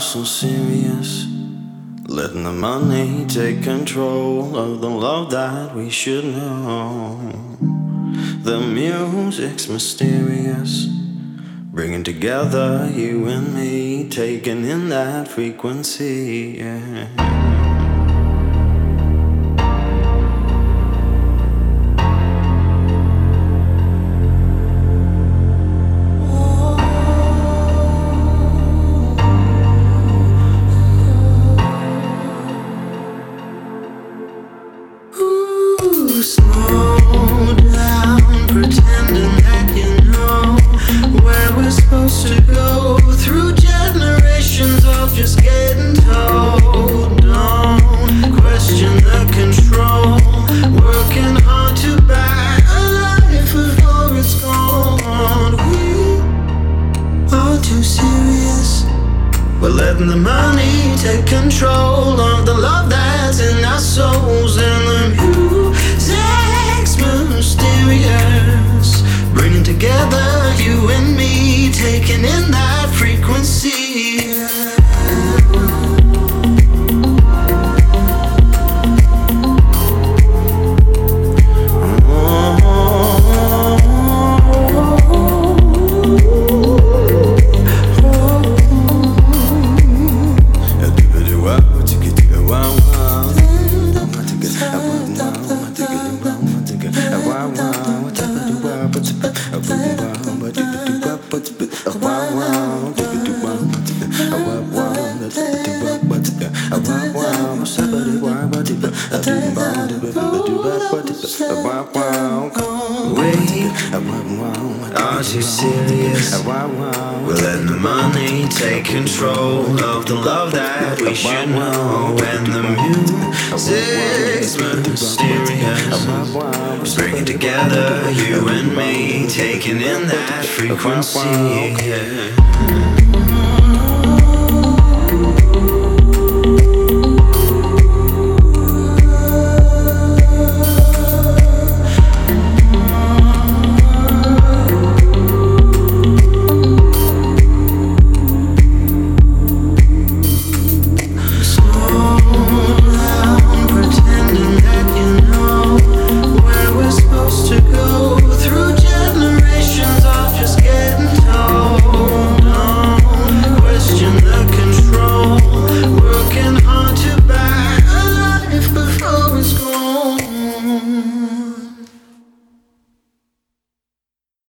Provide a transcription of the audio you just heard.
so serious? Letting the money take control of the love that we should know. The music's mysterious, bringing together you and me, taking in that frequency, yeah. Slow down, pretending that you know where we're supposed to go. Through generations of just getting told. Don't question the control. Working hard to buy a life before it's gone. We are too serious. We're letting the money take control of the love that's in our souls, and the music's mysterious, bringing together you and me, taking in that frequency. Are you serious? We're letting the money take control of the love that we should know. And the music's mysterious, bringing together you and me, taking in that frequency, yeah.